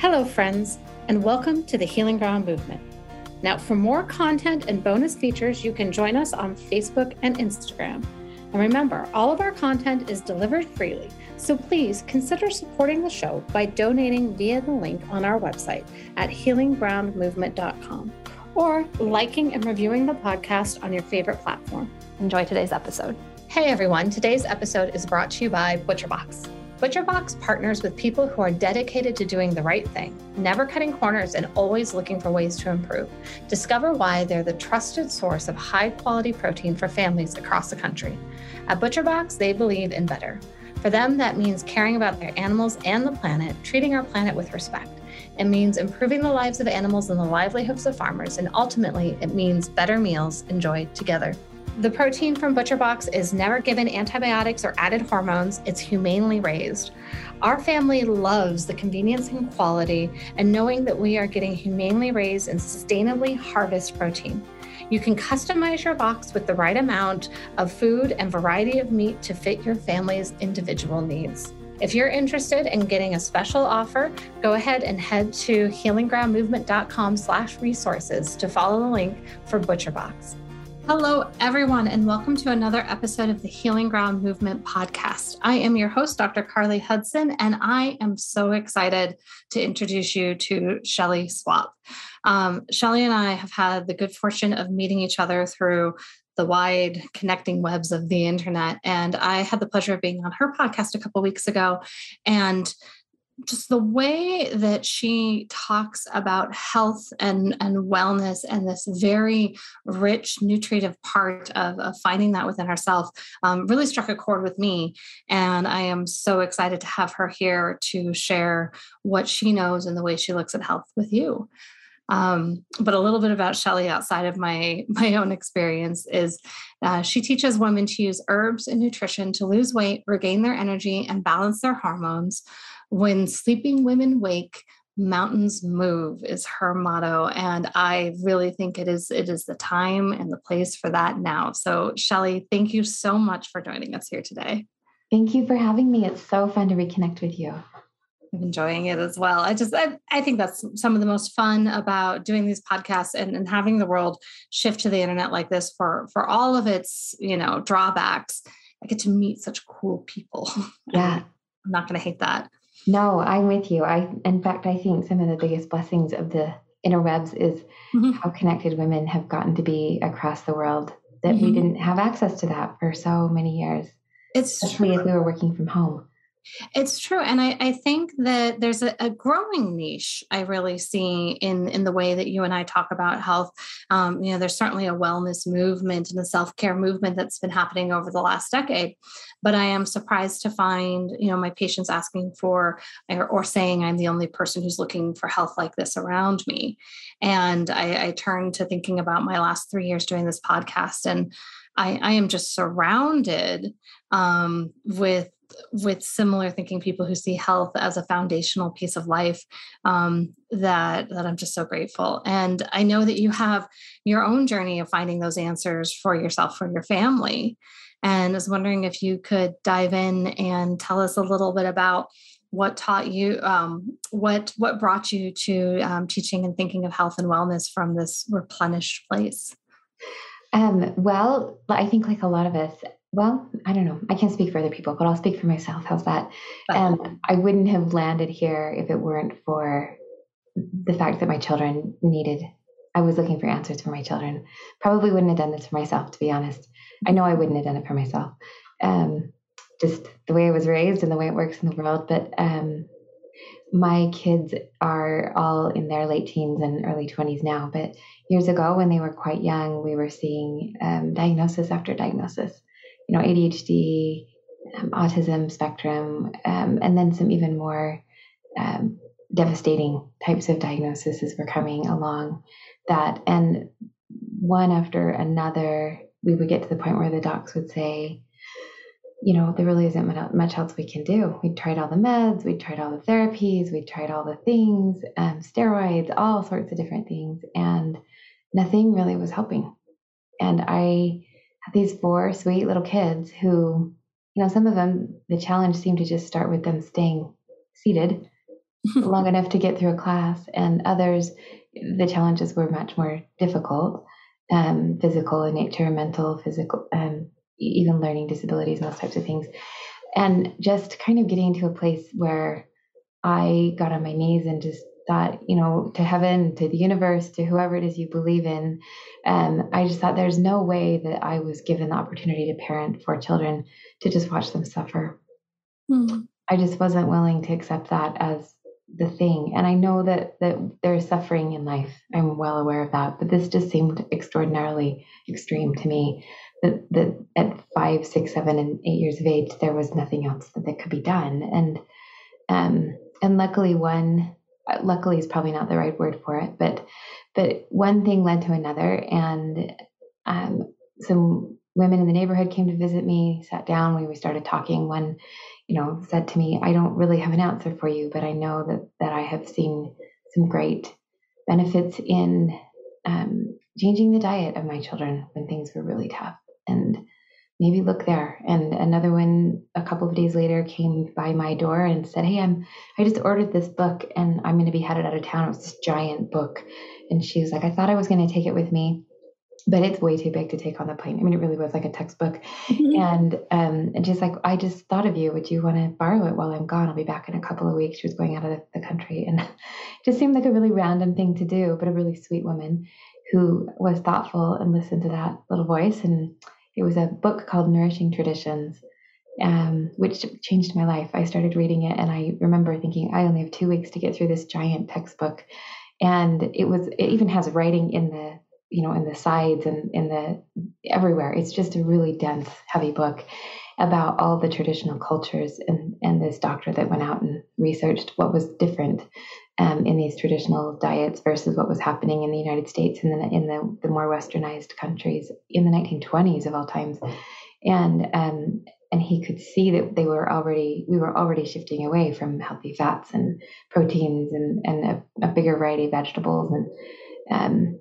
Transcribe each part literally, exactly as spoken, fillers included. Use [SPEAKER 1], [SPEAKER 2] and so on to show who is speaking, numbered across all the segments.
[SPEAKER 1] Hello, friends, and welcome to the Healing Ground Movement. Now, for more content and bonus features, you can join us on Facebook and Instagram. And remember, all of our content is delivered freely, so please consider supporting the show by donating via the link on our website at healing ground movement dot com or liking and reviewing the podcast on your favorite platform.
[SPEAKER 2] Enjoy today's episode.
[SPEAKER 1] Hey, everyone. Today's episode is brought to you by ButcherBox. ButcherBox partners with people who are dedicated to doing the right thing, never cutting corners and always looking for ways to improve. Discover why they're the trusted source of high-quality protein for families across the country. At ButcherBox, they believe in better. For them, that means caring about their animals and the planet, treating our planet with respect. It means improving the lives of animals and the livelihoods of farmers, and ultimately, it means better meals enjoyed together. The protein from ButcherBox is never given antibiotics or added hormones. It's humanely raised. Our family loves the convenience and quality and knowing that we are getting humanely raised and sustainably harvested protein. You can customize your box with the right amount of food and variety of meat to fit your family's individual needs. If you're interested in getting a special offer, go ahead and head to healing ground movement dot com slash resources to follow the link for ButcherBox. Hello, everyone, and welcome to another episode of the Healing Ground Movement podcast. I am your host, Doctor Carly Hudson, and I am so excited to introduce you to Shelly Swap. Um, Shelly and I have had the good fortune of meeting each other through the wide connecting webs of the internet, and I had the pleasure of being on her podcast a couple of weeks ago, and just the way that she talks about health and, and wellness and this very rich, nutritive part of, of finding that within herself um, really struck a chord with me. And I am so excited to have her here to share what she knows and the way she looks at health with you. Um, but a little bit about Shelly outside of my, my own experience is uh, she teaches women to use herbs and nutrition to lose weight, regain their energy, and balance their hormones. When sleeping women wake, mountains move is her motto. And I really think it is, it is the time and the place for that now. So Shelly, thank you so much for joining us here today.
[SPEAKER 3] Thank you for having me. It's so fun to reconnect with you.
[SPEAKER 1] I'm enjoying it as well. I just, I, I think that's some of the most fun about doing these podcasts and, and having the world shift to the internet like this for, for all of its, you know, drawbacks. I get to meet such cool people.
[SPEAKER 3] Yeah.
[SPEAKER 1] I'm not going to hate that.
[SPEAKER 3] No, I'm with you. I, in fact, I think some of the biggest blessings of the interwebs is mm-hmm. how connected women have gotten to be across the world, that mm-hmm. we didn't have access to that for so many years.
[SPEAKER 1] It's
[SPEAKER 3] especially
[SPEAKER 1] true.
[SPEAKER 3] as we were working from home.
[SPEAKER 1] It's true. And I, I think that there's a, a growing niche I really see in, in the way that you and I talk about health. Um, you know, there's certainly a wellness movement and a self-care movement that's been happening over the last decade. But I am surprised to find, you know, my patients asking for or, or saying I'm the only person who's looking for health like this around me. And I, I turn to thinking about my last three years doing this podcast, and I, I am just surrounded um, with with similar thinking people who see health as a foundational piece of life, um, that, that I'm just so grateful. And I know that you have your own journey of finding those answers for yourself, for your family. And I was wondering if you could dive in and tell us a little bit about what taught you, um, what, what brought you to um, teaching and thinking of health and wellness from this replenished place.
[SPEAKER 3] Um, well, I think like a lot of us, well, I don't know. I can't speak for other people, but I'll speak for myself. How's that? Um, I wouldn't have landed here if it weren't for the fact that my children needed, I was looking for answers for my children. Probably wouldn't have done this for myself, to be honest. I know I wouldn't have done it for myself. Um, just the way I was raised and the way it works in the world. But um, my kids are all in their late teens and early twenties now. But years ago, when they were quite young, we were seeing um, diagnosis after diagnosis. You know, A D H D, um, autism spectrum, um, and then some even more um, devastating types of diagnoses were coming along that. And one after another, we would get to the point where the docs would say, you know, there really isn't much else we can do. We tried all the meds, we tried all the therapies, we tried all the things, um, steroids, all sorts of different things, and nothing really was helping. And I had these four sweet little kids who, you know, some of them, the challenge seemed to just start with them staying seated long enough to get through a class, and others, the challenges were much more difficult, um, physical in nature, mental, physical, um, even learning disabilities and those types of things. And just kind of getting to a place where I got on my knees and just thought, you know, to heaven, to the universe, to whoever it is you believe in. Um, I just thought there's no way that I was given the opportunity to parent four children to just watch them suffer. Mm. I just wasn't willing to accept that as the thing. And I know that that there's suffering in life. I'm well aware of that. But this just seemed extraordinarily extreme to me. That, that at five, six, seven, and eight years of age, there was nothing else that, that could be done. And um, and luckily, one luckily is probably not the right word for it, but but one thing led to another, and um, some women in the neighborhood came to visit me, sat down, we, we started talking. One, you know, said to me, "I don't really have an answer for you, but I know that that I have seen some great benefits in um, changing the diet of my children when things were really tough, and maybe look there." And another one a couple of days later came by my door and said, "Hey, I'm I just ordered this book and I'm going to be headed out of town." It was this giant book, and she was like, "I thought I was going to take it with me, but it's way too big to take on the plane." I mean, it really was like a textbook. Mm-hmm. And um, and she's like, "I just thought of you. Would you want to borrow it while I'm gone? I'll be back in a couple of weeks." She was going out of the, the country, and it just seemed like a really random thing to do, but a really sweet woman who was thoughtful and listened to that little voice. And it was a book called Nourishing Traditions, um, which changed my life. I started reading it, and I remember thinking, I only have two weeks to get through this giant textbook. And it was, it even has writing in the, you know, in the sides and in the everywhere. It's just a really dense, heavy book about all the traditional cultures, and, and this doctor that went out and researched what was different um, in these traditional diets versus what was happening in the United States and in, in the, the more westernized countries in the nineteen twenties of all times. And um, and he could see that they were already, we were already shifting away from healthy fats and proteins and, and a, a bigger variety of vegetables. And um,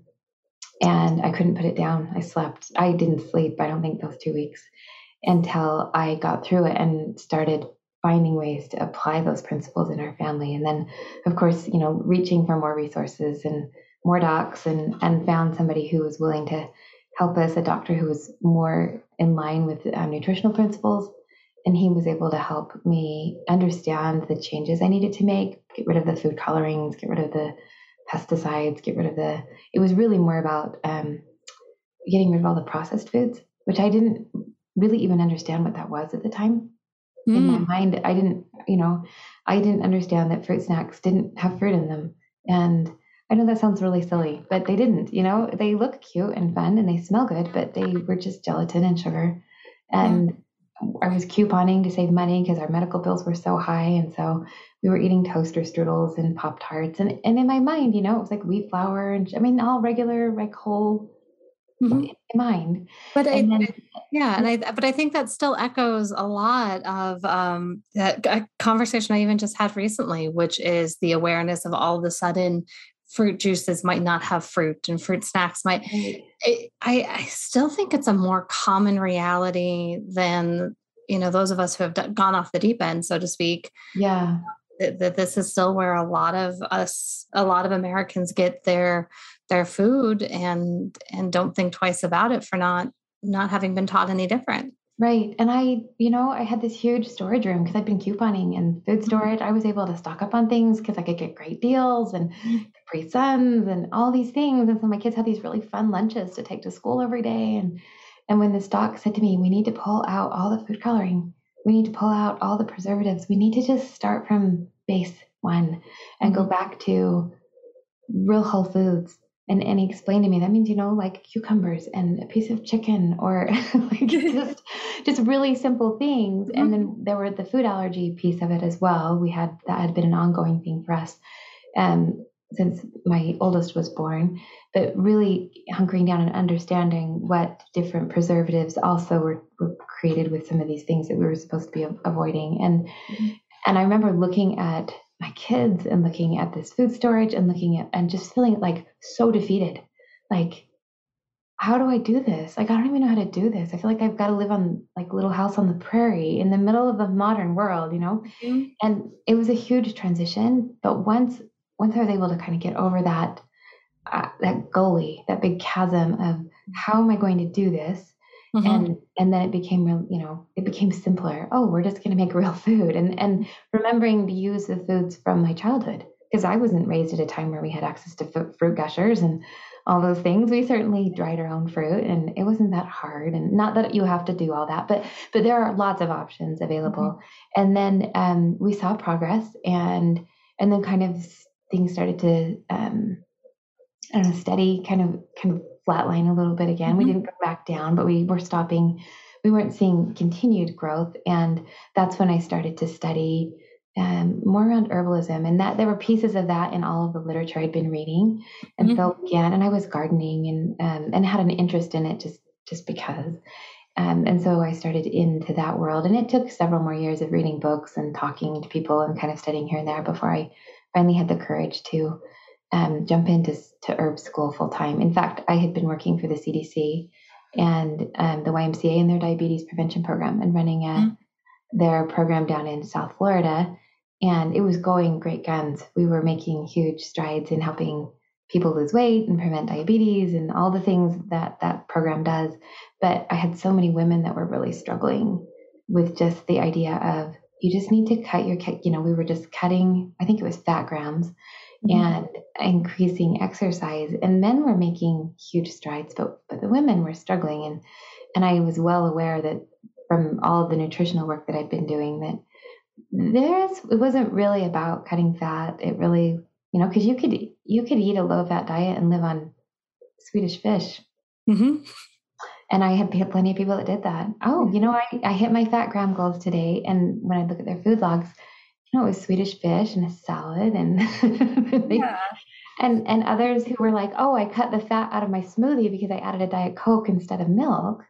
[SPEAKER 3] and I couldn't put it down. I slept. I didn't sleep, I don't think, those two weeks until I got through it and started finding ways to apply those principles in our family. And then, of course, you know, reaching for more resources and more docs, and, and found somebody who was willing to help us, a doctor who was more in line with uh, nutritional principles. And he was able to help me understand the changes I needed to make, get rid of the food colorings, get rid of the pesticides, get rid of the, it was really more about um, getting rid of all the processed foods, which I didn't really even understand what that was at the time. Mm. In my mind, I didn't, you know, I didn't understand that fruit snacks didn't have fruit in them. And I know that sounds really silly, but they didn't, you know, they look cute and fun and they smell good, but they were just gelatin and sugar. And yeah. I was couponing to save money because our medical bills were so high. And so we were eating toaster strudels and Pop-Tarts. And, and in my mind, you know, it was like wheat flour and, I mean, all regular, like whole mm-hmm. in my mind.
[SPEAKER 1] But I, then, yeah. And I, but I think that still echoes a lot of um, that a conversation I even just had recently, which is the awareness of all of a sudden fruit juices might not have fruit and fruit snacks might, it, I, I still think it's a more common reality than, you know, those of us who have done, gone off the deep end, so to speak.
[SPEAKER 3] Yeah.
[SPEAKER 1] That, that this is still where a lot of us, a lot of Americans get their, their food and, and don't think twice about it for not, not having been taught any different.
[SPEAKER 3] Right. And I, you know, I had this huge storage room because I've been couponing and food storage. I was able to stock up on things because I could get great deals and Capri Suns and all these things. And so my kids had these really fun lunches to take to school every day. And, and when this doc said to me, we need to pull out all the food coloring, we need to pull out all the preservatives, we need to just start from base one and go back to real whole foods. And, and he explained to me, that means, you know, like cucumbers and a piece of chicken or like just, just really simple things. Mm-hmm. And then there were the food allergy piece of it as well. We had, that had been an ongoing thing for us um, since my oldest was born, but really hunkering down and understanding what different preservatives also were, were created with some of these things that we were supposed to be avoiding. And, mm-hmm. and I remember looking at my kids and looking at this food storage and looking at, and just feeling like so defeated. Like, how do I do this? Like, I don't even know how to do this. I feel like I've got to live on like little house on the prairie in the middle of the modern world, you know?
[SPEAKER 1] Mhm.
[SPEAKER 3] And it was a huge transition. But once, once I was able to kind of get over that, uh, that gully, that big chasm of how am I going to do this?
[SPEAKER 1] Mhm.
[SPEAKER 3] And, and then it became real, you know, it became simpler. Oh, we're just going to make real food. And, and remembering to use the foods from my childhood, because I wasn't raised at a time where we had access to f- fruit gushers and all those things. We certainly dried our own fruit, and it wasn't that hard. And not that you have to do all that, but but there are lots of options available.
[SPEAKER 1] Mhm.
[SPEAKER 3] And then um, we saw progress, and and then kind of things started to um, I don't know, steady, kind of kind of flatline a little bit again. We
[SPEAKER 1] Mhm.
[SPEAKER 3] didn't go back down, but we were stopping. We weren't seeing continued growth, and that's when I started to study um, more around herbalism, and that there were pieces of that in all of the literature I'd been reading. And
[SPEAKER 1] Mhm.
[SPEAKER 3] so again, and I was gardening and um, and had an interest in it just just because. Um, and so I started into that world, and it took several more years of reading books and talking to people and kind of studying here and there before I finally had the courage to um, jump into to herb school full time. In fact, I had been working for the C D C and um, the Y M C A in their diabetes prevention program and running a,
[SPEAKER 1] Mhm.
[SPEAKER 3] their program down in South Florida, and it was going great guns. We were making huge strides in helping people lose weight and prevent diabetes and all the things that that program does. But I had so many women that were really struggling with just the idea of you just need to cut your, you know, we were just cutting, I think it was fat grams
[SPEAKER 1] Mhm.
[SPEAKER 3] and increasing exercise. And men were making huge strides, but but the women were struggling. And and I was well aware that from all of the nutritional work that I'd been doing that there's it wasn't really about cutting fat. It really, you know, because you could you could eat a low fat diet and live on Swedish fish.
[SPEAKER 1] Mhm.
[SPEAKER 3] And I had plenty of people that did that. Oh, you know, I, I hit my fat gram goals today. And when I look at their food logs, you know, it was Swedish fish and a salad and they,
[SPEAKER 1] Yeah.
[SPEAKER 3] and and others who were like, "Oh, I cut the fat out of my smoothie because I added a Diet Coke instead of milk."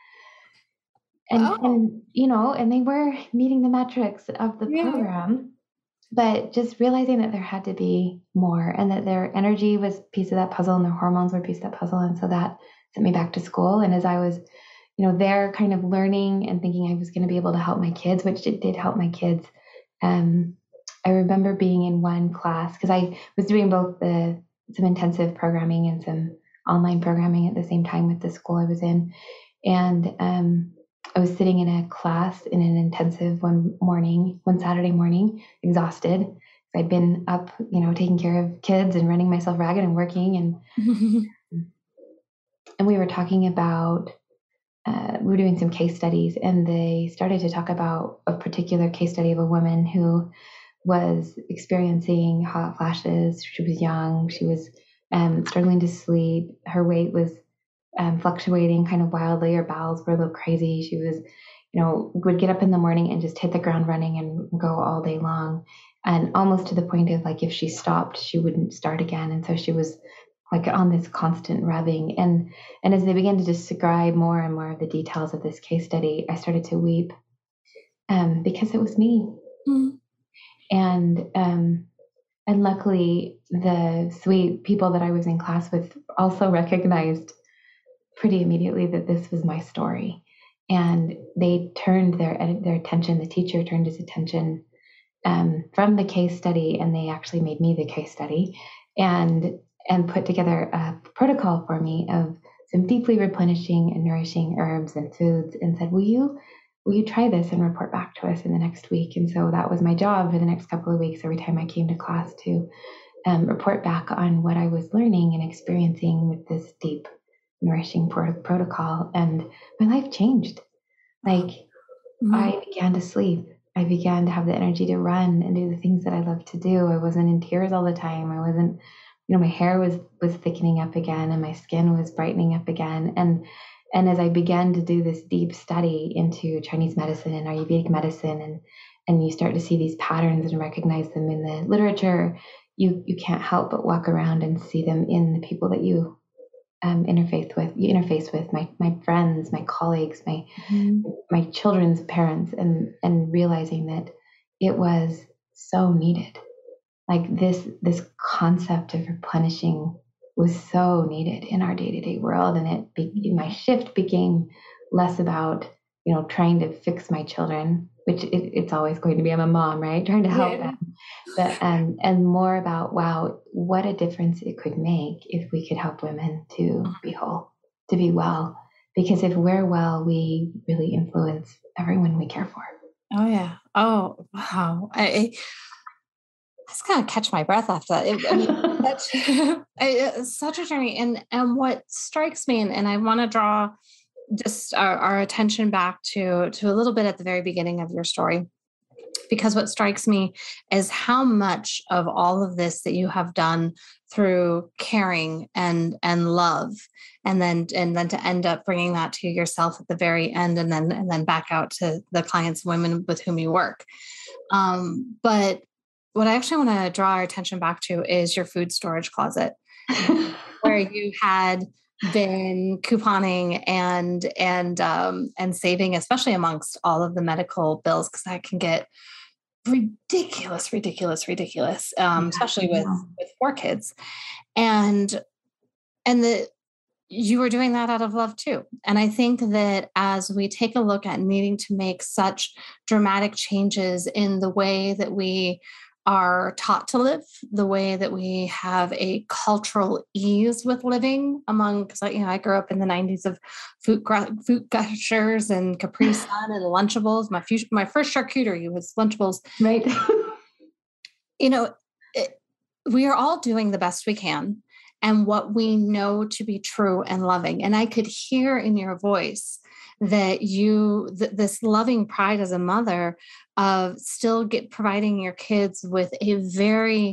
[SPEAKER 3] And
[SPEAKER 1] Oh,
[SPEAKER 3] and you know, and they were meeting the metrics of the
[SPEAKER 1] yeah.
[SPEAKER 3] program, but just realizing that there had to be more and that their energy was a piece of that puzzle and their hormones were a piece of that puzzle. And so that sent me back to school. And as I was, you know, there kind of learning and thinking I was going to be able to help my kids, which it did help my kids. Um, I remember being in one class because I was doing both the some intensive programming and some online programming at the same time with the school I was in. And um, I was sitting in a class in an intensive one morning, one Saturday morning, exhausted. I'd been up, you know, taking care of kids and running myself ragged and working, and and we were talking about uh, we were doing some case studies, and they started to talk about a particular case study of a woman who was experiencing hot flashes. She was young. She was um, struggling to sleep. Her weight was um, fluctuating kind of wildly. Her bowels were a little crazy. She was, you know, would get up in the morning and just hit the ground running and go all day long. And almost to the point of like if she stopped, she wouldn't start again. And so she was like on this constant revving. And and as they began to describe more and more of the details of this case study, I started to weep um, because it was me.
[SPEAKER 1] Mhm.
[SPEAKER 3] And um, and luckily, the sweet people that I was in class with also recognized pretty immediately that this was my story, and they turned their their attention. The teacher turned his attention um, from the case study, and they actually made me the case study, and and put together a protocol for me of some deeply replenishing and nourishing herbs and foods, and said, "Will you?" Will you try this and report back to us in the next week? And so that was my job for the next couple of weeks, every time I came to class, to um, report back on what I was learning and experiencing with this deep, nourishing pro- protocol. And my life changed. Like
[SPEAKER 1] Mhm.
[SPEAKER 3] I began to sleep. I began to have the energy to run and do the things that I love to do. I wasn't in tears all the time. I wasn't, you know, my hair was was thickening up again and my skin was brightening up again. And and as I began to do this deep study into Chinese medicine and Ayurvedic medicine, and and you start to see these patterns and recognize them in the literature, you you can't help but walk around and see them in the people that you um, interface with. You interface with my my friends, my colleagues, my
[SPEAKER 1] Mhm.
[SPEAKER 3] my children's parents, and and realizing that it was so needed. Like this this concept of replenishing was so needed in our day-to-day world. And it be, my shift became less about, you know, trying to fix my children, which it, it's always going to be. I'm a mom, right? Trying to help yeah. them. But, and, and more about, wow, what a difference it could make if we could help women to be whole, to be well. Because if we're well, we really influence everyone we care for.
[SPEAKER 1] Oh, yeah. Oh, wow. I, I just kind of catch my breath after that. It, I mean, that's it's such a journey. And, and what strikes me, and, and I want to draw just our, our attention back to, to a little bit at the very beginning of your story, because what strikes me is how much of all of this that you have done through caring and, and love, and then, and then to end up bringing that to yourself at the very end, and then, and then back out to the clients, women with whom you work. Um, but what I actually want to draw our attention back to is your food storage closet, where you had been couponing and, and, um, and saving, especially amongst all of the medical bills, because that can get ridiculous, ridiculous, ridiculous, um, yeah, especially with, with four kids. And, and the, you were doing that out of love too. And I think that as we take a look at needing to make such dramatic changes in the way that we are taught to live, the way that we have a cultural ease with living among, because you know, I grew up in the nineties of food, food gushers and Capri Sun and Lunchables. My future, my first charcuterie was Lunchables.
[SPEAKER 3] Right.
[SPEAKER 1] You know, it, we are all doing the best we can and what we know to be true and loving. And I could hear in your voice that you, th- this loving pride as a mother of still get providing your kids with a very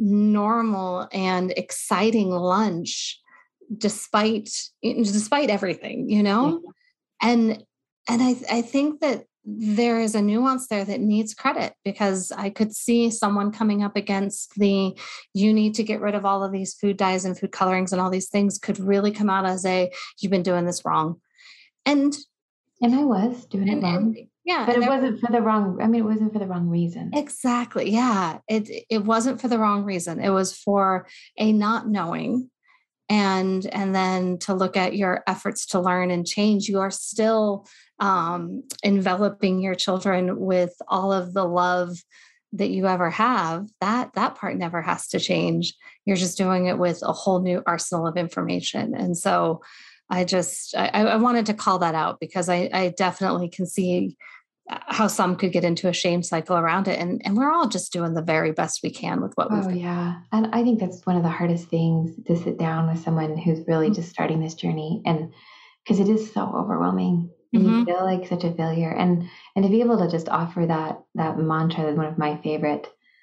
[SPEAKER 1] normal and exciting lunch, despite, despite everything, you know? Yeah. And, and I, I think that there is a nuance there that needs credit, because I could see someone coming up against the, you need to get rid of all of these food dyes and food colorings and all these things could really come out as a, you've been doing this wrong. And,
[SPEAKER 3] and I was doing it
[SPEAKER 1] and,
[SPEAKER 3] wrong.
[SPEAKER 1] And, yeah.
[SPEAKER 3] But it wasn't for the wrong, I mean, it wasn't for the wrong reason.
[SPEAKER 1] Exactly. Yeah. It, it wasn't for the wrong reason. It was for a not knowing. And, and then to look at your efforts to learn and change, you are still um, enveloping your children with all of the love that you ever have. That, that part never has to change. You're just doing it with a whole new arsenal of information. And so I just, I, I wanted to call that out, because I, I definitely can see how some could get into a shame cycle around it. And, and we're all just doing the very best we can with what we've
[SPEAKER 3] Oh, yeah. And I think that's one of the hardest things, to sit down with someone who's really mm-hmm. just starting this journey. And because it is so overwhelming, and mm-hmm. you feel like such a failure. And, and to be able to just offer that, that mantra, is one of my favorite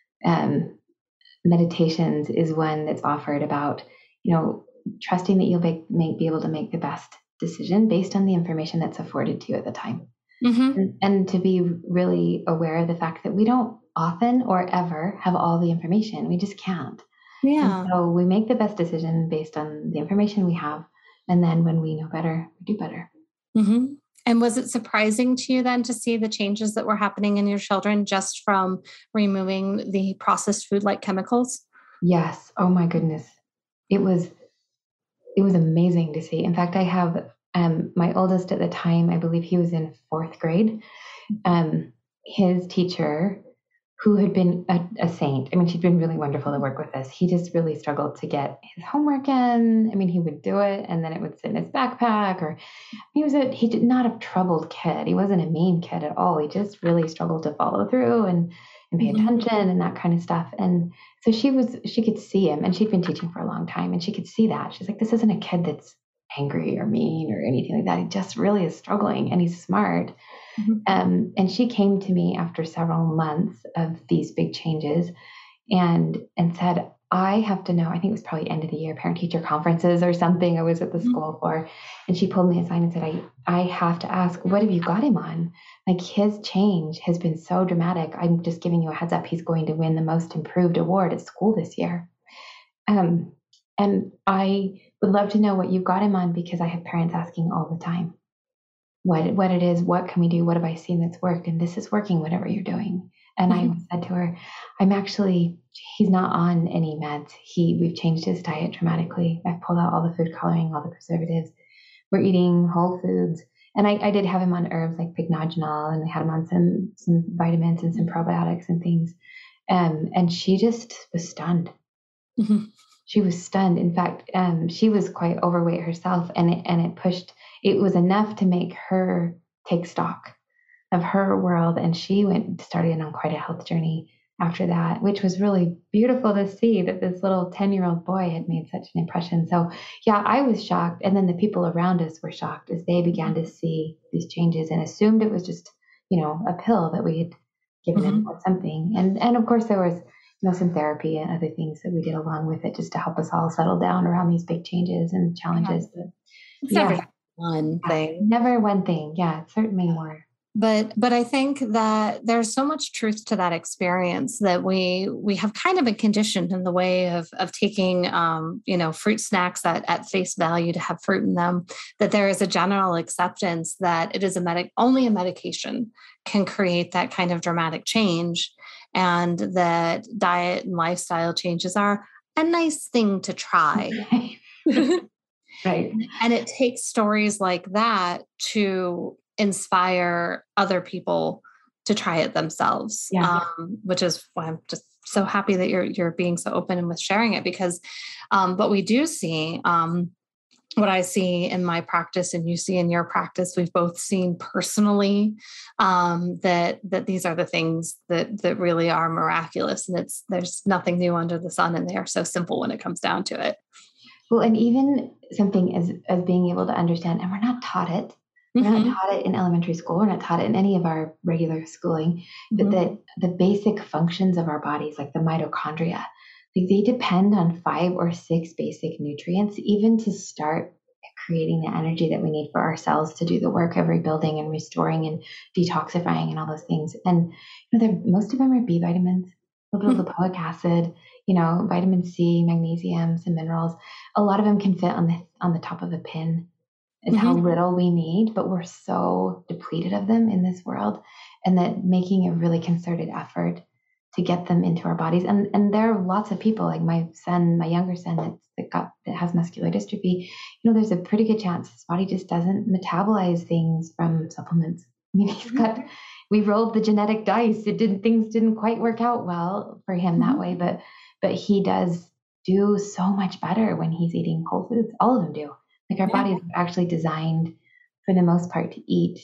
[SPEAKER 3] um, meditations, is one that's offered about, you know, trusting that you'll make, make, be able to make the best decision based on the information that's afforded to you at the time. Mm-hmm. And, and to be really aware of the fact that we don't often or ever have all the information. We just can't.
[SPEAKER 1] Yeah.
[SPEAKER 3] And so we make the best decision based on the information we have. And then when we know better, we do better.
[SPEAKER 1] Mm-hmm. And was it surprising to you then to see the changes that were happening in your children just from removing the processed food like chemicals?
[SPEAKER 3] Yes. Oh my goodness. It was, it was amazing to see. In fact, I have Um, my oldest at the time, I believe he was in fourth grade. Um, his teacher, who had been a, a saint, I mean, she'd been really wonderful to work with us. He just really struggled to get his homework in. I mean, he would do it, and then it would sit in his backpack. Or he was a he did not a troubled kid. He wasn't a mean kid at all. He just really struggled to follow through and and pay mm-hmm. attention and that kind of stuff. And so she was she could see him, and she'd been teaching for a long time, and she could see that. She's like, this isn't a kid that's angry or mean or anything like that. He just really is struggling, and he's smart. Mm-hmm. Um, and she came to me after several months of these big changes and, and said, I have to know, I think it was probably end of the year, parent teacher conferences or something I was at the mm-hmm. school for. And she pulled me aside and said, I, I have to ask, what have you got him on? Like, his change has been so dramatic. I'm just giving you a heads up. He's going to win the most improved award at school this year. Um, and I would love to know what you've got him on, because I have parents asking all the time what, what it is, what can we do? What have I seen that's worked? And this is working, whatever you're doing. And I said to her, I'm actually, he's not on any meds. He, we've changed his diet dramatically. I've pulled out all the food coloring, all the preservatives. We're eating whole foods. And I, I did have him on herbs like pycnogenol, and I had him on some, some vitamins and some probiotics and things. Um, and she just was stunned. Mm-hmm. She was stunned. In fact, um, she was quite overweight herself, and it, and it pushed, it was enough to make her take stock of her world. And she went, started on quite a health journey after that, which was really beautiful to see that this little ten year old boy had made such an impression. So yeah, I was shocked. And then the people around us were shocked as they began to see these changes and assumed it was just, you know, a pill that we had given mm-hmm. him or something. And, and of course there was, you know, some therapy and other things that we did along with it just to help us all settle down around these big changes and challenges. Yeah. But,
[SPEAKER 2] it's yeah. never one thing.
[SPEAKER 3] Yeah, never one thing. Yeah, it's certainly more.
[SPEAKER 2] But but I think that there's so much truth to that experience that we we have kind of been conditioned in the way of of taking um, you know, fruit snacks at, at face value to have fruit in them, that there is a general acceptance that it is a medic only a medication can create that kind of dramatic change, and that diet and lifestyle changes are a nice thing to try.
[SPEAKER 3] Right.
[SPEAKER 2] And it takes stories like that to inspire other people to try it themselves, yeah. um, which is why I'm just so happy that you're you're being so open and with sharing it, because um, but we do see um, what I see in my practice and you see in your practice. We've both seen personally um, that that these are the things that that really are miraculous, and it's there's nothing new under the sun, and they are so simple when it comes down to it.
[SPEAKER 3] Well, and even something as as being able to understand, and we're not taught it. We're mm-hmm. not taught it in elementary school. We're not taught it in any of our regular schooling, mm-hmm. but the, the basic functions of our bodies, like the mitochondria, like they depend on five or six basic nutrients, even to start creating the energy that we need for our cells to do the work of rebuilding and restoring and detoxifying and all those things. And you know, most of them are B vitamins, a little bit of lipoic acid, you know, vitamin C, magnesium, some minerals. A lot of them can fit on the on the top of a pin. Is mm-hmm. how little we need, but we're so depleted of them in this world, and that making a really concerted effort to get them into our bodies. And and there are lots of people, like my son, my younger son that's, that got that has muscular dystrophy. You know, there's a pretty good chance his body just doesn't metabolize things from supplements. I mean, he's got. We rolled the genetic dice. It didn't things didn't quite work out well for him mm-hmm. that way, but but he does do so much better when he's eating whole foods. All of them do. Like our yeah. bodies are actually designed for the most part to eat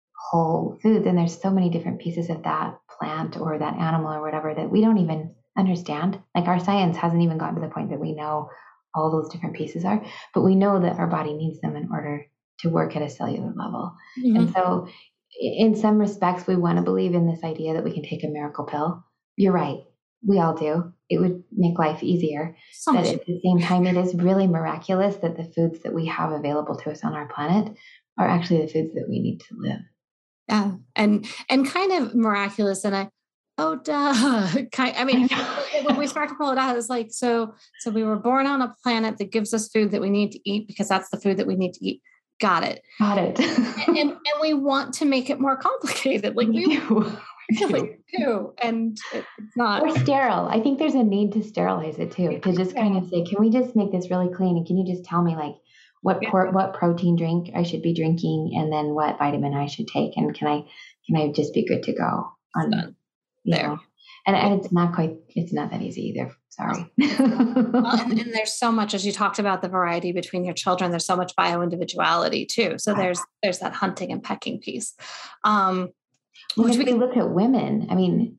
[SPEAKER 3] whole foods. And there's so many different pieces of that plant or that animal or whatever that we don't even understand. Like our science hasn't even gotten to the point that we know all those different pieces are, but we know that our body needs them in order to work at a cellular level. Mm-hmm. And so in some respects, we want to believe in this idea that we can take a miracle pill. You're right. We all do. It would make life easier. So but at the same time, it is really miraculous that the foods that we have available to us on our planet are actually the foods that we need to live.
[SPEAKER 2] Yeah. And, and kind of miraculous. And I, oh, duh. Kind, I mean, when we start to pull it out, it's like, so, so we were born on a planet that gives us food that we need to eat because that's the food that we need to eat. Got it.
[SPEAKER 3] Got it.
[SPEAKER 2] and, and, and we want to make it more complicated. Like we, we do. Really do. And it's not.
[SPEAKER 3] Or sterile. I think there's a need to sterilize it too, to just kind of say, can we just make this really clean? And can you just tell me like what yeah. por- what protein drink I should be drinking and then what vitamin I should take? And can I, can I just be good to go on
[SPEAKER 2] Done. There?
[SPEAKER 3] Know? And, and it's not quite, it's not that easy either. Sorry.
[SPEAKER 2] Well, and, and there's so much, as you talked about the variety between your children, there's so much bio-individuality too. So there's, there's that hunting and pecking piece. Um,
[SPEAKER 3] Well, if we look at women, I mean,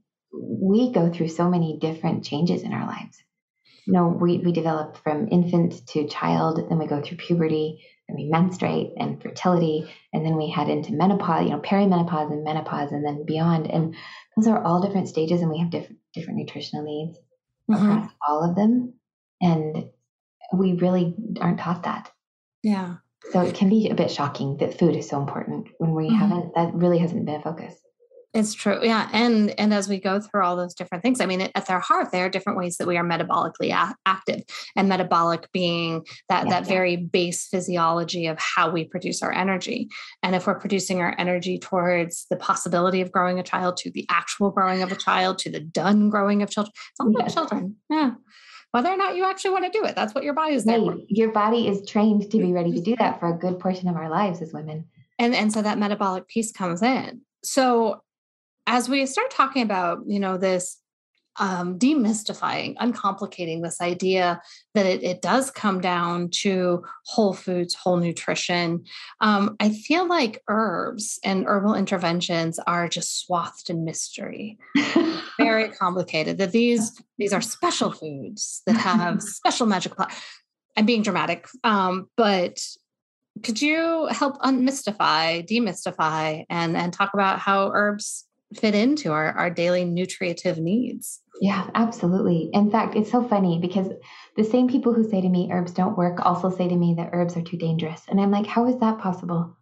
[SPEAKER 3] we go through so many different changes in our lives. You know, we, we develop from infant to child, then we go through puberty, then we menstruate and fertility, and then we head into menopause, you know, perimenopause and menopause, and then beyond. And those are all different stages, and we have different different nutritional needs mm-hmm. across all of them. And we really aren't taught that.
[SPEAKER 2] Yeah.
[SPEAKER 3] So it can be a bit shocking that food is so important when we mm-hmm. haven't, that really hasn't been a focus.
[SPEAKER 2] It's true. Yeah. And, and as we go through all those different things, I mean, at their heart, there are different ways that we are metabolically a- active, and metabolic being that, yeah, that yeah. very base physiology of how we produce our energy. And if we're producing our energy towards the possibility of growing a child, to the actual growing of a child, to the done growing of children, it's all about yes. children. Yeah. Whether or not you actually want to do it, that's what your body is there
[SPEAKER 3] right.
[SPEAKER 2] for.
[SPEAKER 3] Your body is trained to be ready to do that for a good portion of our lives as women.
[SPEAKER 2] And, and so that metabolic piece comes in. So as we start talking about, you know, this um, demystifying, uncomplicating this idea that it, it does come down to whole foods, whole nutrition, um, I feel like herbs and herbal interventions are just swathed in mystery. Very complicated. That these these are special foods that have special magical. I'm being dramatic, um, but could you help unmystify, demystify, and and talk about how herbs fit into our, our daily nutritive needs?
[SPEAKER 3] Yeah, absolutely. In fact, it's so funny because the same people who say to me herbs don't work also say to me that herbs are too dangerous. And I'm like, how is that possible?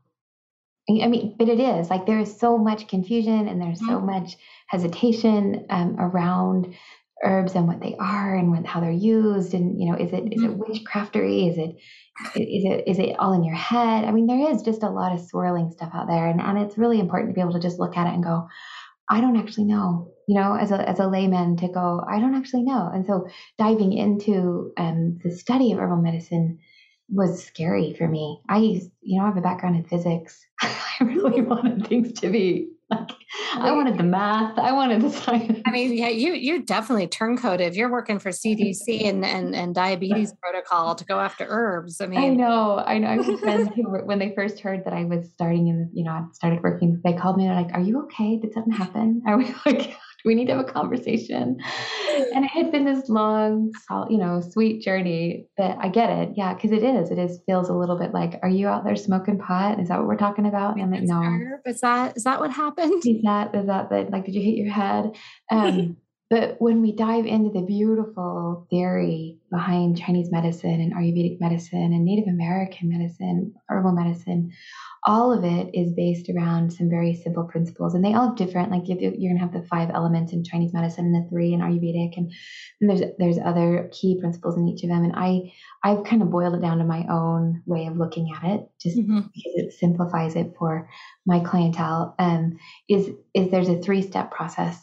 [SPEAKER 3] I mean, but it is. Like, there is so much confusion and there's so much hesitation um, around herbs and what they are and what, how they're used. And, you know, is it mm-hmm. is it witchcraftery? Is it is it is it all in your head? I mean, there is just a lot of swirling stuff out there, and, and it's really important to be able to just look at it and go, I don't actually know, you know, as a as a layman, to go, I don't actually know. And so diving into um, the study of herbal medicine was scary for me. I used, you know, I have a background in physics. I really wanted things to be like, I wanted the math. I wanted the science.
[SPEAKER 2] I mean, yeah, you you definitely turncoated. If you're working for C D C and, and, and diabetes protocol to go after herbs. I mean,
[SPEAKER 3] I know, I know. I have friends who were, when they first heard that I was starting in, you know, I started working, they called me and they're like, are you okay? Did something happen? Are we like, do we need to have a conversation? And it had been this long, you know, sweet journey, but I get it. Yeah. Cause it is, it is, feels a little bit like, are you out there smoking pot? Is that what we're talking about? And I'm like, no.
[SPEAKER 2] Herb? Is that, is that what happened?
[SPEAKER 3] Is that, is that, the, like, did you hit your head? Um, but when we dive into the beautiful theory behind Chinese medicine and Ayurvedic medicine and Native American medicine, herbal medicine, all of it is based around some very simple principles, and they all have different, like you're going to have the five elements in Chinese medicine and the three in Ayurvedic, and, and there's there's other key principles in each of them. And I I've kind of boiled it down to my own way of looking at it, just mm-hmm. because it simplifies it for my clientele. Um, is is there's a three step process,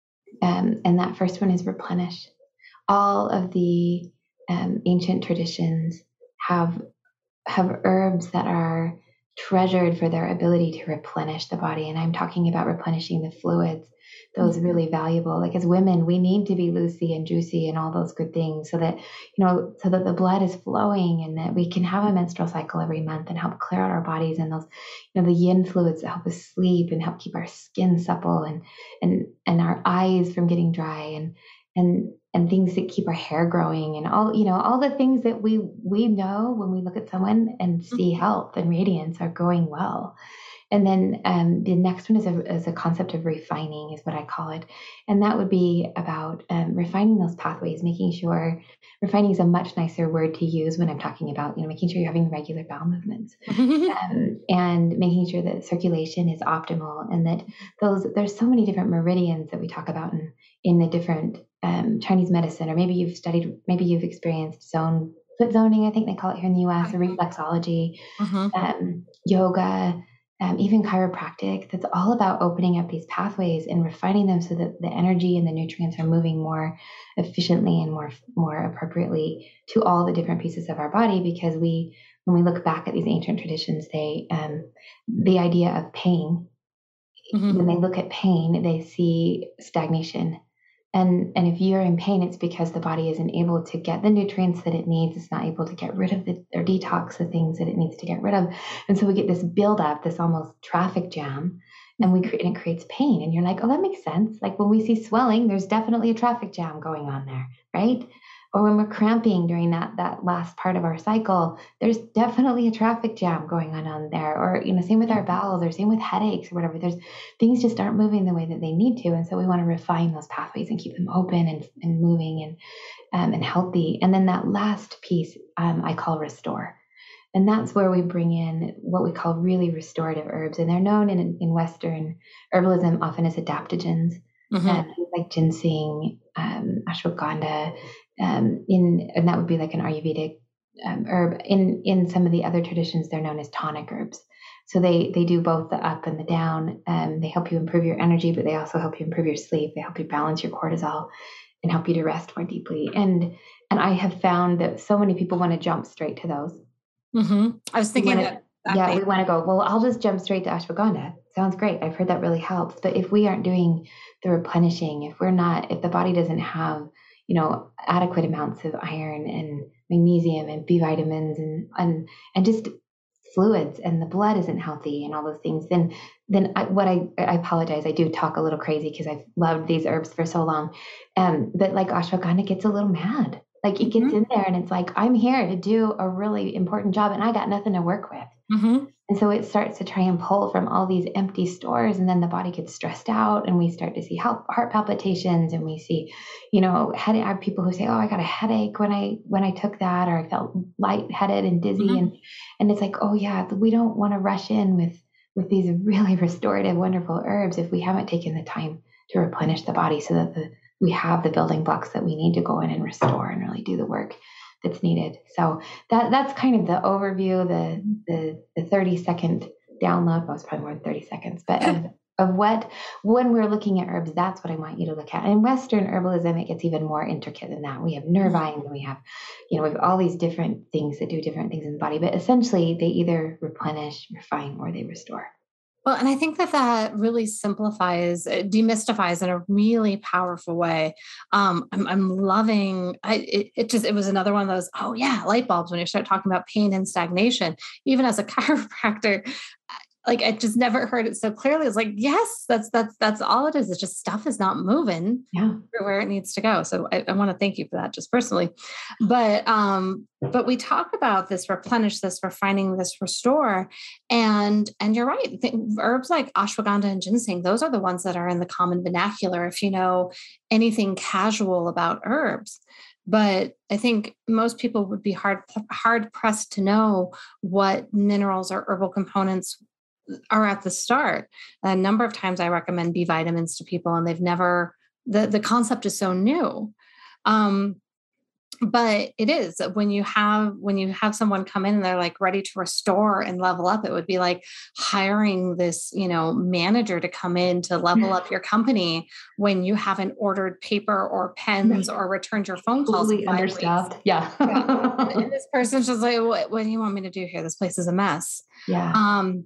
[SPEAKER 3] um, and that first one is replenish. All of the um, ancient traditions have have herbs that are treasured for their ability to replenish the body. And I'm talking about replenishing the fluids, those mm-hmm. really valuable. Like, as women, we need to be loosey and juicy and all those good things, so that, you know, so that the blood is flowing and that we can have a menstrual cycle every month and help clear out our bodies, and those, you know, the yin fluids that help us sleep and help keep our skin supple, and and and our eyes from getting dry, and and and things that keep our hair growing, and all, you know, all the things that we we know when we look at someone and see health and radiance are going well. And then um, the next one is a, is a concept of refining, is what I call it. And that would be about um, refining those pathways, making sure, refining is a much nicer word to use when I'm talking about, you know, making sure you're having regular bowel movements, um, and making sure that circulation is optimal, and that those, there's so many different meridians that we talk about in, in the different um, Chinese medicine, or maybe you've studied, maybe you've experienced zone, foot zoning, I think they call it here in the U S, or reflexology, uh-huh. um, yoga, Um, even chiropractic. That's all about opening up these pathways and refining them so that the energy and the nutrients are moving more efficiently and more more appropriately to all the different pieces of our body. Because we, when we look back at these ancient traditions, they um, the idea of pain. Mm-hmm. When they look at pain, they see stagnation. And and if you're in pain, it's because the body isn't able to get the nutrients that it needs. It's not able to get rid of the, or detox the things that it needs to get rid of. And so we get this buildup, this almost traffic jam, and we create, and it creates pain. And you're like, oh, that makes sense. Like, when we see swelling, there's definitely a traffic jam going on there, right? Or when we're cramping during that that last part of our cycle, there's definitely a traffic jam going on on there. Or, you know, same with our bowels, or same with headaches or whatever. There's things just aren't moving the way that they need to. And so we want to refine those pathways and keep them open and, and moving and um, and healthy. And then that last piece um, I call restore. And that's where we bring in what we call really restorative herbs. And they're known in, in Western herbalism often as adaptogens, mm-hmm. uh, like ginseng, um, ashwagandha, um, in, and that would be like an Ayurvedic um, herb. In, in some of the other traditions, they're known as tonic herbs. So they, they do both the up and the down. Um, they help you improve your energy, but they also help you improve your sleep. They help you balance your cortisol and help you to rest more deeply. And, and I have found that so many people want to jump straight to those.
[SPEAKER 2] Mm-hmm. I was thinking
[SPEAKER 3] wanna, that. Yeah, we want to go, well, I'll just jump straight to ashwagandha. Sounds great. I've heard that really helps. But if we aren't doing the replenishing, if we're not, if the body doesn't have, you know, adequate amounts of iron and magnesium and B vitamins and, and, and just fluids, and the blood isn't healthy and all those things, then, then I, what I, I apologize. I do talk a little crazy because I've loved these herbs for so long. Um, but like ashwagandha gets a little mad. Like it gets mm-hmm. in there and it's like, I'm here to do a really important job and I got nothing to work with. Mm-hmm. And so it starts to try and pull from all these empty stores, and then the body gets stressed out and we start to see heart palpitations, and we see, you know, head, I have people who say, oh, I got a headache when I, when I took that, or I felt lightheaded and dizzy. Mm-hmm. And, and it's like, oh yeah, we don't want to rush in with, with these really restorative, wonderful herbs if we haven't taken the time to replenish the body so that the, we have the building blocks that we need to go in and restore and really do the work that's needed. So that that's kind of the overview, the the, the thirty second download. Well, it's probably more than thirty seconds, but of, of what, when we're looking at herbs, that's what I want you to look at. In Western herbalism, it gets even more intricate than that. We have nervine, and we have, you know, we have all these different things that do different things in the body, but essentially they either replenish, refine, or they restore.
[SPEAKER 2] Well, and I think that that really simplifies, demystifies in a really powerful way. Um, I'm, I'm loving, I, it, it just, it was another one of those, oh yeah, light bulbs when you start talking about pain and stagnation. Even as a chiropractor, like I just never heard it so clearly. It's like, yes, that's, that's, that's all it is. It's just stuff is not moving yeah. where it needs to go. So I, I want to thank you for that just personally, but, um, but we talk about this replenish, this refining, this restore, and, and you're right. Herbs like ashwagandha and ginseng, those are the ones that are in the common vernacular. If you know anything casual about herbs. But I think most people would be hard, hard pressed to know what minerals or herbal components are at the start. A number of times I recommend B vitamins to people, and they've never, the, the concept is so new. Um, but it is when you have, when you have someone come in and they're like ready to restore and level up, it would be like hiring this, you know, manager to come in to level up your company when you haven't ordered paper or pens or returned your phone calls.
[SPEAKER 3] Totally understaffed. Yeah.
[SPEAKER 2] yeah. And, and this person's just like, what, what do you want me to do here? This place is a mess.
[SPEAKER 3] Yeah.
[SPEAKER 2] Um,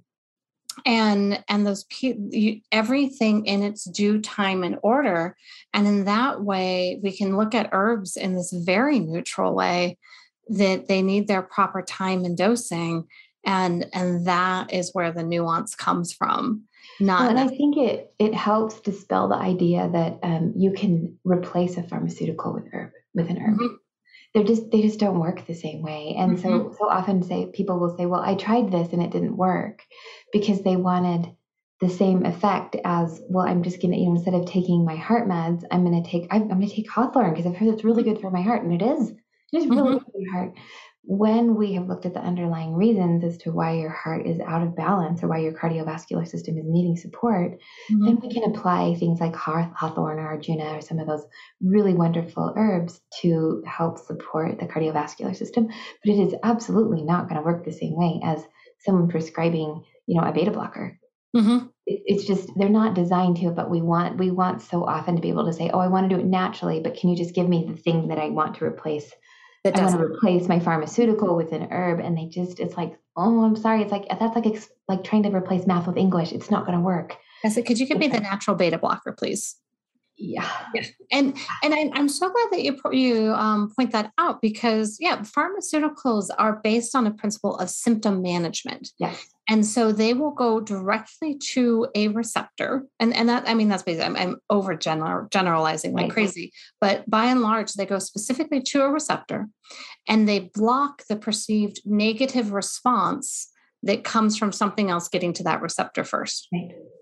[SPEAKER 2] and, and those, you, everything in its due time and order. And in that way, we can look at herbs in this very neutral way that they need their proper time and dosing. And, and that is where the nuance comes from. Not
[SPEAKER 3] well, and I think it, it helps dispel the idea that um, you can replace a pharmaceutical with herb, with an herb. Mm-hmm. They're just, they just don't work the same way. And mm-hmm. so, so often say people will say, well, I tried this and it didn't work, because they wanted the same effect as, well, I'm just going to, you know, instead of taking my heart meds, I'm going to take, I'm going to take Hawthorne because I've heard it's really good for my heart. And it is, it is really mm-hmm. good for your heart. When we have looked at the underlying reasons as to why your heart is out of balance or why your cardiovascular system is needing support, mm-hmm. then we can apply things like Hawthorne or Arjuna or some of those really wonderful herbs to help support the cardiovascular system. But it is absolutely not going to work the same way as someone prescribing, you know, a beta blocker. Mm-hmm. It, it's just, they're not designed to, but we want, we want so often to be able to say, oh, I want to do it naturally, but can you just give me the thing that I want to replace? I want to replace my pharmaceutical with an herb. And they just, it's like, oh, I'm sorry. It's like, that's like, like trying to replace math with English. It's not going to work.
[SPEAKER 2] I said, could you give me the natural beta blocker, please?
[SPEAKER 3] Yeah.
[SPEAKER 2] yeah. And, and I, I'm so glad that you, you um, point that out, because yeah, pharmaceuticals are based on a principle of symptom management.
[SPEAKER 3] Yes.
[SPEAKER 2] And so they will go directly to a receptor. And, and that, I mean, that's basically, I'm, I'm over general, generalizing like right. crazy, but by and large, they go specifically to a receptor and they block the perceived negative response that comes from something else getting to that receptor first.
[SPEAKER 3] Right.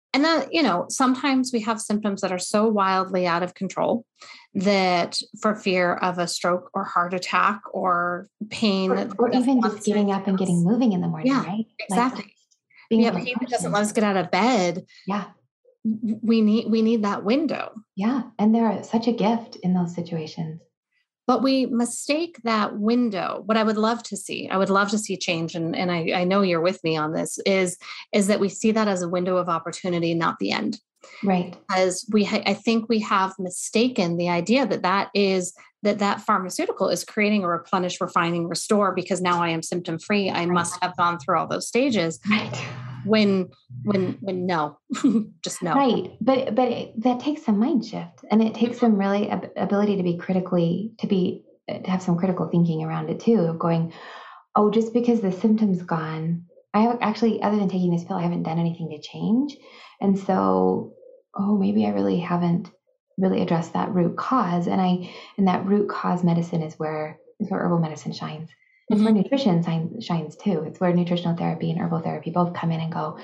[SPEAKER 2] And that, you know, sometimes we have symptoms that are so wildly out of control that for fear of a stroke or heart attack or pain,
[SPEAKER 3] or, or even just getting up and getting moving in the morning,
[SPEAKER 2] yeah,
[SPEAKER 3] right?
[SPEAKER 2] exactly.
[SPEAKER 3] Like being
[SPEAKER 2] yeah, pain that doesn't let us get out of bed.
[SPEAKER 3] Yeah.
[SPEAKER 2] We need, we need that window.
[SPEAKER 3] Yeah. And they're such a gift in those situations.
[SPEAKER 2] But we mistake that window. What I would love to see, I would love to see change, and, and I, I know you're with me on this, is, is that we see that as a window of opportunity, not the end.
[SPEAKER 3] Right.
[SPEAKER 2] Because we, ha- I think we have mistaken the idea that that is, that that pharmaceutical is creating a replenish, refining, restore, because now I am symptom free. I must have gone through all those stages.
[SPEAKER 3] Right.
[SPEAKER 2] When, when, when no, just no.
[SPEAKER 3] Right. But, but it, that takes some mind shift, and it takes some really ab- ability to be critically, to be, to have some critical thinking around it too, of going, oh, just because the symptom's gone, I have actually, other than taking this pill, I haven't done anything to change. And so, oh, maybe I really haven't really addressed that root cause. And I, and that root cause medicine is where, is where herbal medicine shines. It's mm-hmm. where nutrition shines, shines too. It's where nutritional therapy and herbal therapy both come in and go,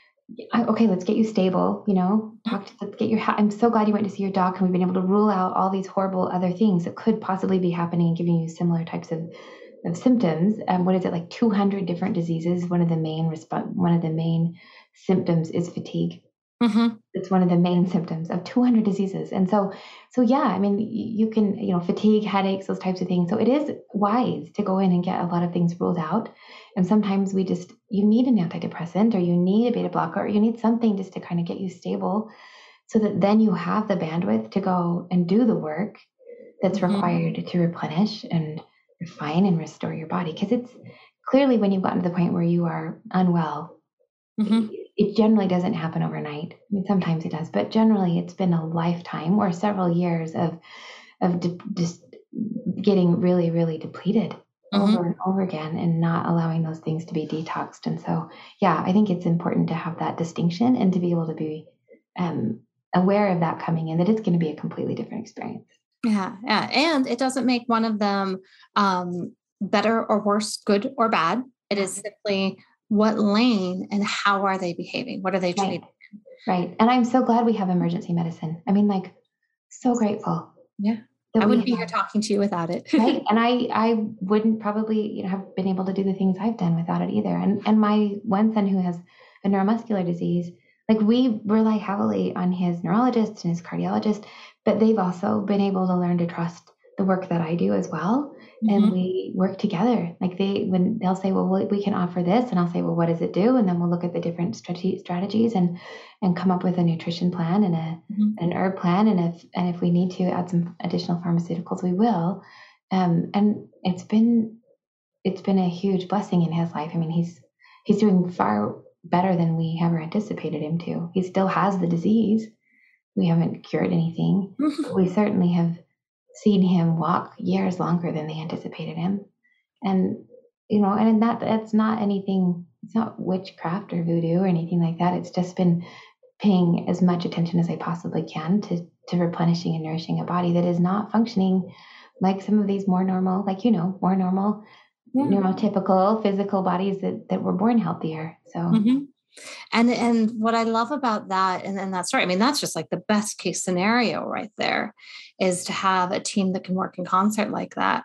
[SPEAKER 3] okay, let's get you stable, you know, talk to, let's get your, I'm so glad you went to see your doc, and we've been able to rule out all these horrible other things that could possibly be happening and giving you similar types of, of symptoms. Um, what is it, like two hundred different diseases? One of the main resp- one of the main symptoms is fatigue. Mm-hmm. It's one of the main symptoms of two hundred diseases. And so, so yeah, I mean, you can, you know, fatigue, headaches, those types of things. So it is wise to go in and get a lot of things ruled out. And sometimes we just, you need an antidepressant, or you need a beta blocker, or you need something just to kind of get you stable, so that then you have the bandwidth to go and do the work that's mm-hmm. required to replenish and refine and restore your body. Because it's clearly, when you've gotten to the point where you are unwell, mm-hmm. it generally doesn't happen overnight. I mean, sometimes it does, but generally it's been a lifetime or several years of of de- just getting really, really depleted mm-hmm. over and over again, and not allowing those things to be detoxed. And so, yeah, I think it's important to have that distinction and to be able to be um, aware of that coming in, that it's going to be a completely different experience.
[SPEAKER 2] Yeah, yeah, and it doesn't make one of them um, better or worse, good or bad. It is simply, what lane and how are they behaving? What are they treating?
[SPEAKER 3] Right. right. And I'm so glad we have emergency medicine. I mean, like, so grateful.
[SPEAKER 2] Yeah. I wouldn't be have, here talking to you without it.
[SPEAKER 3] Right. And I, I wouldn't probably, you know, have been able to do the things I've done without it either. And, and my one son who has a neuromuscular disease, like, we rely heavily on his neurologist and his cardiologist, but they've also been able to learn to trust the work that I do as well. Mm-hmm. And we work together. Like, they, when they'll say, well, we can offer this, and I'll say, well, what does it do? And then we'll look at the different strate- strategies and, and come up with a nutrition plan and a, mm-hmm. an herb plan. And if, and if we need to add some additional pharmaceuticals, we will. Um, and it's been, it's been a huge blessing in his life. I mean, he's, he's doing far better than we ever anticipated him to. He still has the disease. We haven't cured anything, mm-hmm. but we certainly have seen him walk years longer than they anticipated him. And, you know, and that that's not anything, it's not witchcraft or voodoo or anything like that. It's just been paying as much attention as I possibly can to, to replenishing and nourishing a body that is not functioning like some of these more normal, like, you know, more normal, yeah. neurotypical physical bodies that, that were born healthier. So. Mm-hmm.
[SPEAKER 2] And and what I love about that, and, and that's right, I mean, that's just like the best case scenario right there, is to have a team that can work in concert like that.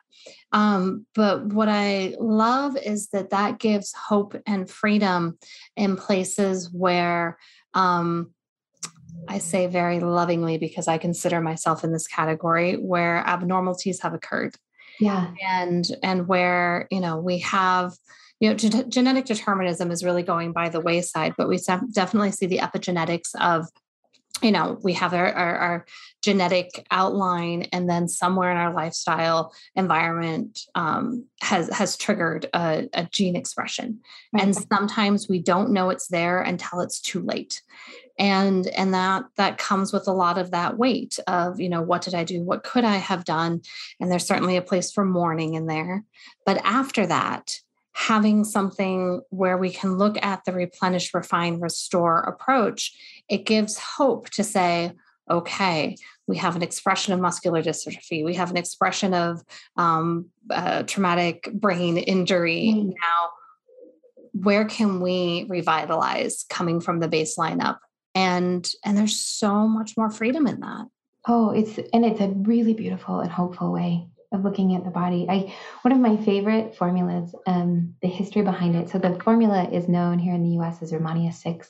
[SPEAKER 2] Um, but what I love is that that gives hope and freedom in places where, um, I say very lovingly, because I consider myself in this category, where abnormalities have occurred.
[SPEAKER 3] Yeah.
[SPEAKER 2] And, and where, you know, we have, you know, ge- genetic determinism is really going by the wayside, but we definitely see the epigenetics of, you know, we have our, our, our genetic outline, and then somewhere in our lifestyle environment um, has has triggered a, a gene expression. Right. And sometimes we don't know it's there until it's too late. And, and that, that comes with a lot of that weight of, you know, what did I do? What could I have done? And there's certainly a place for mourning in there. But after that, having something where we can look at the replenish, refine, restore approach, it gives hope to say, okay, we have an expression of muscular dystrophy. We have an expression of um, uh, traumatic brain injury. Mm. Now, where can we revitalize coming from the baseline up? And, and there's so much more freedom in that.
[SPEAKER 3] Oh, it's, and it's a really beautiful and hopeful way of looking at the body. I, one of my favorite formulas, um, the history behind it. So the formula is known here in the U S as Romania six,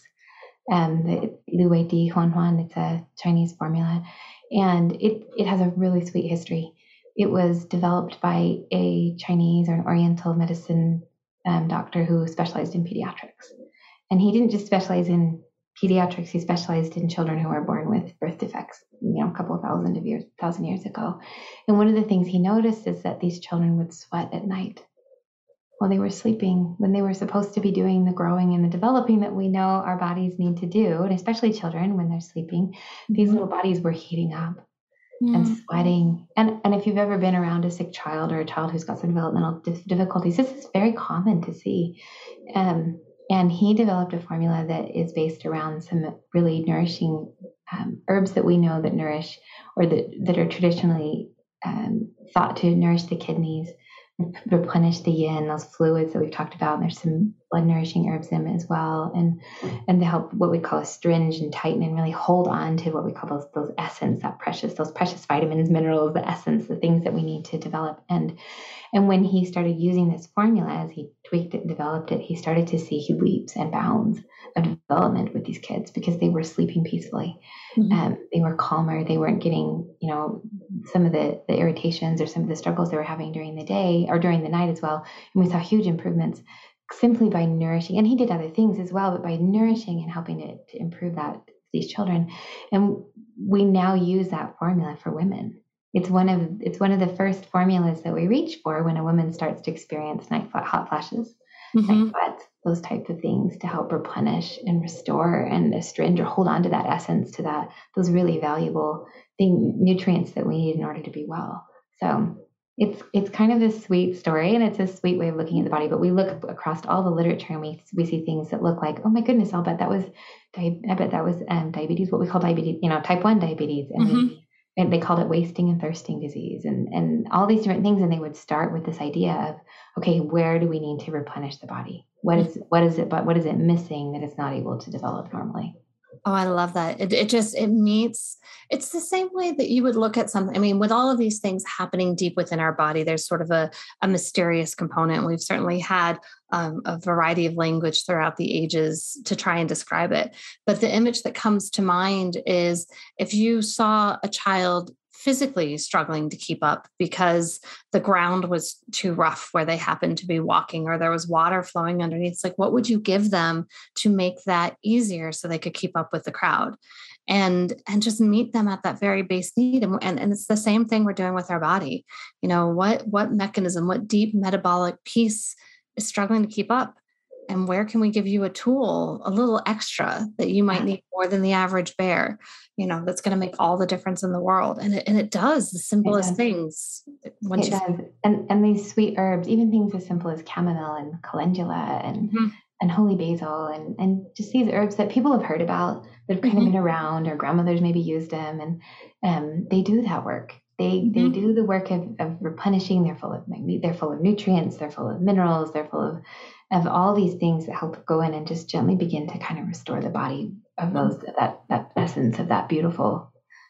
[SPEAKER 3] um, the Lu Wei Di Huan Huan. It's a Chinese formula, and it, it has a really sweet history. It was developed by a Chinese or an Oriental medicine um, doctor who specialized in pediatrics. And he didn't just specialize in pediatrics, he specialized in children who were born with birth defects, you know, a couple of thousand of years, thousand years ago. And one of the things he noticed is that these children would sweat at night while they were sleeping, when they were supposed to be doing the growing and the developing that we know our bodies need to do. And especially children, when they're sleeping, mm-hmm. these little bodies were heating up mm-hmm. and sweating. And, and if you've ever been around a sick child or a child who's got some developmental difficulties, this is very common to see. Um, And he developed a formula that is based around some really nourishing um, herbs that we know that nourish, or that, that are traditionally um, thought to nourish the kidneys, replenish the yin, those fluids that we've talked about. And there's some blood nourishing herbs in them as well. And, and to help what we call astringe and tighten and really hold on to what we call those, those essence, that precious, those precious vitamins, minerals, the essence, the things that we need to develop. And And when he started using this formula, as he tweaked it and developed it, he started to see leaps and bounds of development with these kids because they were sleeping peacefully. Mm-hmm. Um, they were calmer. They weren't getting, you know, some of the, the irritations or some of the struggles they were having during the day or during the night as well. And we saw huge improvements simply by nourishing. And he did other things as well, but by nourishing and helping to, to improve that these children. And we now use that formula for women. It's one of it's one of the first formulas that we reach for when a woman starts to experience night hot flashes, mm-hmm. night sweats, those types of things to help replenish and restore and astringe or hold on to that essence, to that those really valuable thing, nutrients that we need in order to be well. So it's it's kind of a sweet story, and it's a sweet way of looking at the body. But we look across all the literature and we we see things that look like, oh my goodness, I'll bet that was I bet that was um, diabetes, what we call diabetes, you know, type one diabetes, and mm-hmm. we, and they called it wasting and thirsting disease, and, and all these different things. And they would start with this idea of, okay, where do we need to replenish the body? What is, what is it, but what is it missing that it's not able to develop normally?
[SPEAKER 2] Oh, I love that. It, it just, it meets, it's the same way that you would look at something. I mean, with all of these things happening deep within our body, there's sort of a, a mysterious component. We've certainly had um, a variety of language throughout the ages to try and describe it. But the image that comes to mind is if you saw a child physically struggling to keep up because the ground was too rough where they happened to be walking, or there was water flowing underneath. It's like, what would you give them to make that easier so they could keep up with the crowd? And, and just meet them at that very base need. And, and, and it's the same thing we're doing with our body. You know, what, what mechanism, what deep metabolic piece is struggling to keep up? And where can we give you a tool, a little extra that you might need more than the average bear, you know, that's going to make all the difference in the world. And it, and it does the simplest does. things.
[SPEAKER 3] Once it you does. And, and these sweet herbs, even things as simple as chamomile and calendula and, mm-hmm. and holy basil, and, and just these herbs that people have heard about, that have kind mm-hmm. of been around, or grandmothers maybe used them. And um, they do that work. They mm-hmm. they do the work of, of replenishing. They're full of they're full of nutrients. They're full of minerals. They're full of of all these things that help go in and just gently begin to kind of restore the body of those that that essence of that beautiful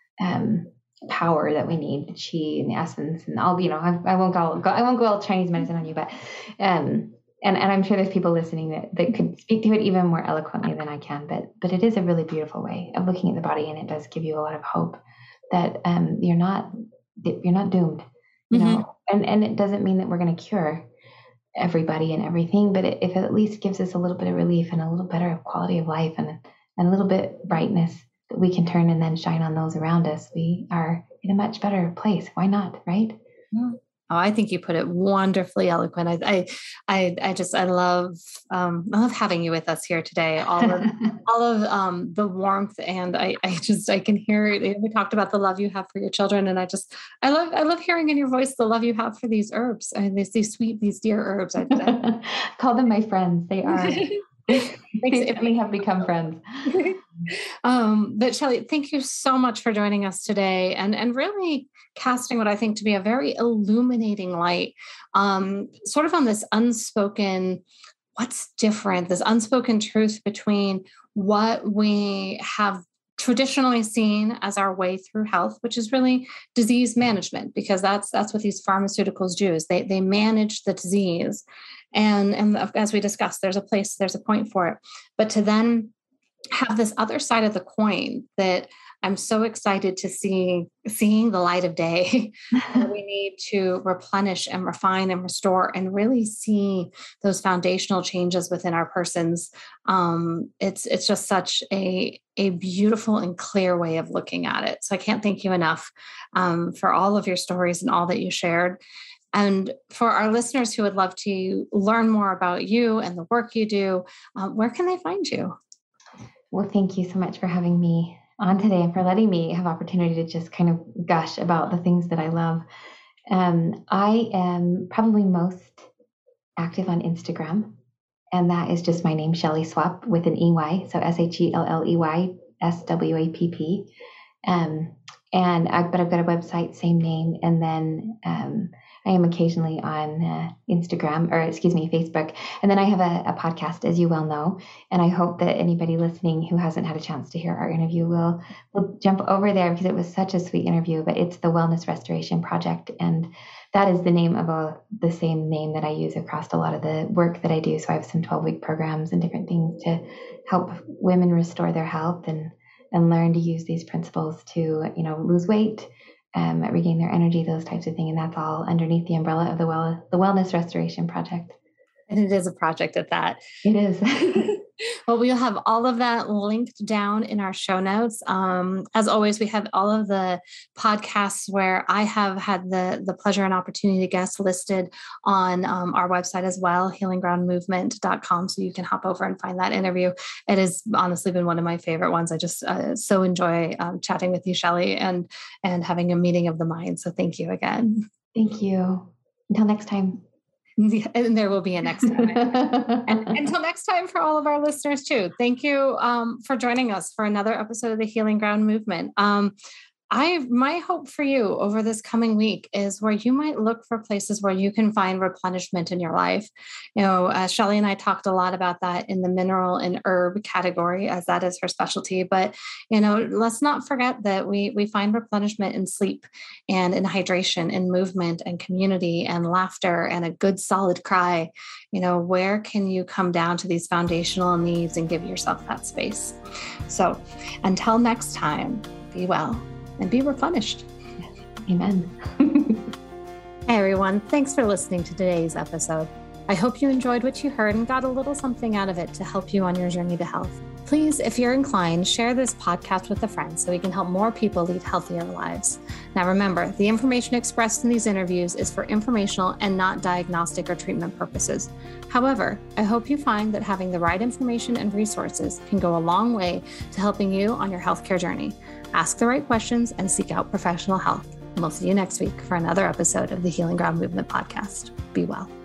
[SPEAKER 3] um, power that we need, the chi and the essence and all. You know, I, I won't go, go I won't go all Chinese medicine on you, but um, and and I'm sure there's people listening that, that could speak to it even more eloquently than I can. But but it is a really beautiful way of looking at the body, and it does give you a lot of hope that um, you're not you're not doomed, you mm-hmm. know, and and it doesn't mean that we're going to cure everybody and everything, but it, if it at least gives us a little bit of relief and a little better quality of life and, and a little bit brightness that we can turn and then shine on those around us, we are in a much better place. Why not? Right?
[SPEAKER 2] Yeah. Oh, I think you put it wonderfully eloquent. I, I, I, I just, I love, um, I love having you with us here today. All of, all of um, the warmth, and I, I just, I can hear it. We talked about the love you have for your children, and I just, I love, I love hearing in your voice the love you have for these herbs and these, these sweet, these dear herbs. I, I
[SPEAKER 3] call them my friends. They are. They certainly have become friends.
[SPEAKER 2] um, but Shelley, thank you so much for joining us today, and and really casting what I think to be a very illuminating light, um, sort of on this unspoken, what's different, this unspoken truth between what we have traditionally seen as our way through health, which is really disease management, because that's that's what these pharmaceuticals do, is they they manage the disease. And, and as we discussed, there's a place, there's a point for it. But to then have this other side of the coin that I'm so excited to see seeing the light of day. We need to replenish and refine and restore and really see those foundational changes within our persons. Um, it's it's just such a, a beautiful and clear way of looking at it. So I can't thank you enough um, for all of your stories and all that you shared. And for our listeners who would love to learn more about you and the work you do, uh, where can they find you?
[SPEAKER 3] Well, thank you so much for having me on today and for letting me have opportunity to just kind of gush about the things that I love. Um, I am probably most active on Instagram, and that is just my name, Shelley Swapp, with an E Y, so S H E L L E Y S W A P P. Um, and I, but I've got a website, same name, and then um, I am occasionally on uh, Instagram, or excuse me, Facebook. And then I have a, a podcast, as you well know. And I hope that anybody listening who hasn't had a chance to hear our interview will, will jump over there, because it was such a sweet interview. But it's the Wellness Restoration Project. And that is the name of a, the same name that I use across a lot of the work that I do. So I have some twelve-week programs and different things to help women restore their health and, and learn to use these principles to, you know, lose weight, Um, regain their energy, those types of things. And that's all underneath the umbrella of the well, the Wellness Restoration Project.
[SPEAKER 2] And it is a project at that.
[SPEAKER 3] It is.
[SPEAKER 2] Well, we'll have all of that linked down in our show notes. Um, as always, we have all of the podcasts where I have had the, the pleasure and opportunity to guest listed on um, our website as well, healing ground movement dot com. So you can hop over and find that interview. It has honestly been one of my favorite ones. I just uh, so enjoy um, chatting with you, Shelley, and, and having a meeting of the mind. So thank you again.
[SPEAKER 3] Thank you. Until next time.
[SPEAKER 2] And there will be a next time. And until next time, for all of our listeners too, thank you um, for joining us for another episode of the Healing Ground Movement. Um, I, my hope for you over this coming week is where you might look for places where you can find replenishment in your life. You know, uh, Shelley and I talked a lot about that in the mineral and herb category, as that is her specialty. But, you know, let's not forget that we, we find replenishment in sleep and in hydration, in movement and community and laughter and a good solid cry. You know, where can you come down to these foundational needs and give yourself that space? So until next time, be well and be replenished.
[SPEAKER 3] Amen.
[SPEAKER 2] Hey everyone, thanks for listening to today's episode. I hope you enjoyed what you heard and got a little something out of it to help you on your journey to health. Please, if you're inclined, share this podcast with a friend so we can help more people lead healthier lives. Now remember, the information expressed in these interviews is for informational and not diagnostic or treatment purposes. However, I hope you find that having the right information and resources can go a long way to helping you on your healthcare journey. Ask the right questions and seek out professional help. And we'll see you next week for another episode of the Healing Ground Movement podcast. Be well.